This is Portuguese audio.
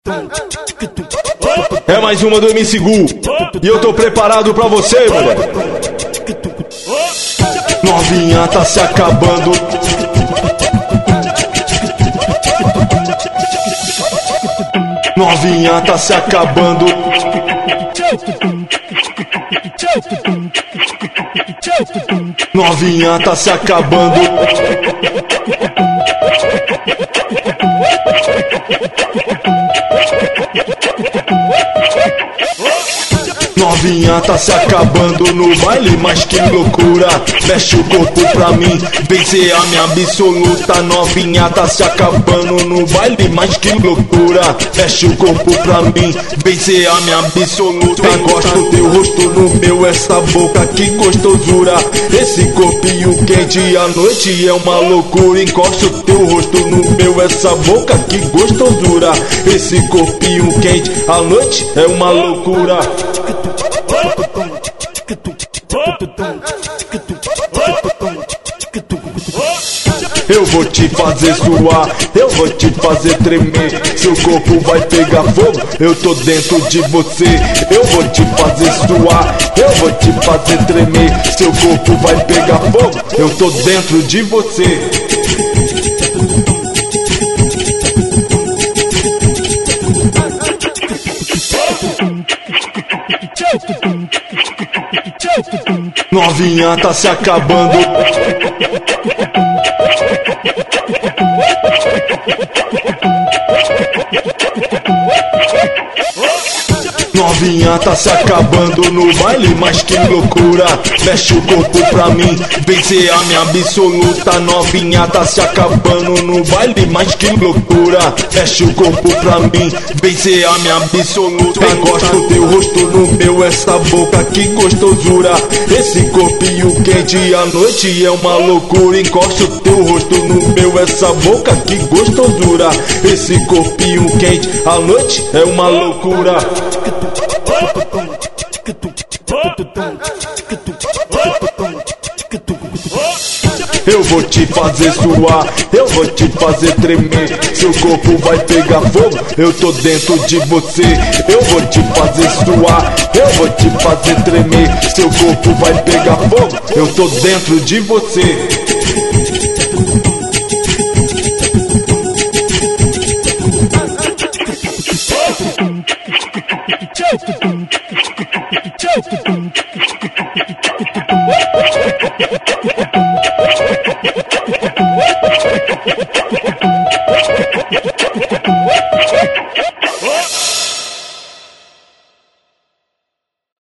É mais uma do MC Gu e eu tô preparado pra você, moleque. Novinha tá se acabando. Novinha tá se acabando. Novinha tá se acabando. Novinha tá se acabando no baile, mas que loucura. Mexe o corpo pra mim, vem ser a minha absoluta. Novinha tá se acabando no baile, mas que loucura. Mexe o corpo pra mim, vem ser a minha absoluta. Gosto do teu rosto no meu, essa boca, que gostosura. Esse corpinho quente à noite é uma loucura. Encosta o teu rosto no meu, essa boca, que gostosura. Esse corpinho quente à noite é uma loucura. Eu vou te fazer suar, eu vou te fazer tremer. Seu corpo vai pegar fogo, eu tô dentro de você. Eu vou te fazer suar, eu vou te fazer tremer. Seu corpo vai pegar fogo, eu tô dentro de você. Novinha tá se acabando. Novinha tá se acabando no baile, mas que loucura. Mexe o corpo pra mim, vem ser a minha absoluta. Novinha tá se acabando no baile, mas que loucura. Mexe o corpo pra mim, vem ser a minha absoluta. Gosto do teu rosto no meu, essa boca, que gostosura. Esse corpinho quente à noite é uma loucura. Encosta o teu rosto no meu, essa boca, que gostosura. Esse corpinho quente à noite é uma loucura. Eu vou te fazer suar, eu vou te fazer tremer. Seu corpo vai pegar fogo, eu tô dentro de você. Eu vou te fazer suar, eu vou te fazer tremer. Seu corpo vai pegar fogo, eu tô dentro de você.